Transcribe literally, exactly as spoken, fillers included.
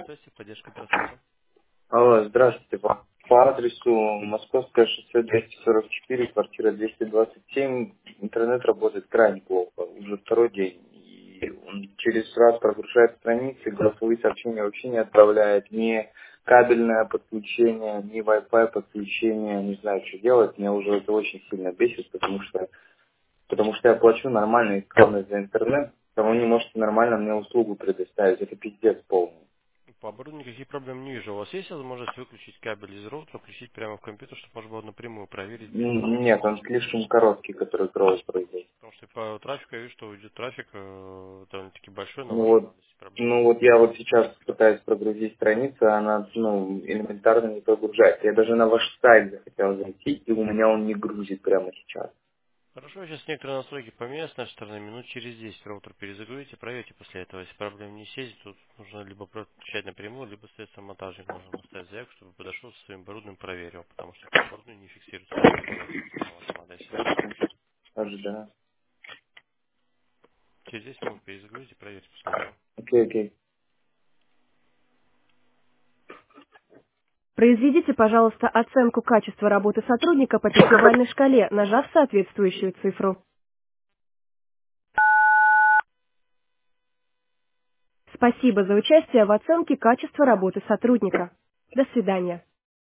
Связи, поддержка, здравствуйте. Алло, здравствуйте. По, по адресу Московское шоссе двести сорок четыре, квартира двести двадцать семь. Интернет работает крайне плохо, уже второй день. И он через раз прогружает страницы, голосовые сообщения вообще не отправляет, ни кабельное подключение, ни Wi-Fi подключение, не знаю, что делать. Меня уже это очень сильно бесит, потому что, потому что я плачу нормально и скромно за интернет, а вы не можете нормально мне услугу предоставить. Это пиздец полный. По оборудованию никаких проблем не вижу. У вас есть возможность выключить кабель из роутера, включить прямо в компьютер, чтобы можно было напрямую проверить без М, дополнительных Нет, он устройств? слишком короткий, который кровь производит. Потому что по трафику я вижу, что идет трафик э, довольно-таки большой на Ну вашем вот, адресе. Проблем ну нет. вот я вот сейчас пытаюсь прогрузить страницу, а она ну, элементарно не прогружается. Я даже на ваш сайт захотел зайти, и у меня он не грузит прямо сейчас. Хорошо, сейчас некоторые настройки поменяю с нашей стороны. Минут через десять роутер перезагрузите, проверьте после этого. Если проблем не сесть, тут нужно либо просто включать напрямую, либо средством монтажник нужно оставить заявку, чтобы подошел со своим оборудованием, проверил, потому что по оборудованию не фиксируется трафик на вашем, на вашем адресе. Ожидаю. Через десять минут перезагрузите, проверьте после этого. Окей, окей. Произведите, пожалуйста, оценку качества работы сотрудника по пятибалльной шкале, нажав соответствующую цифру. Спасибо за участие в оценке качества работы сотрудника. До свидания.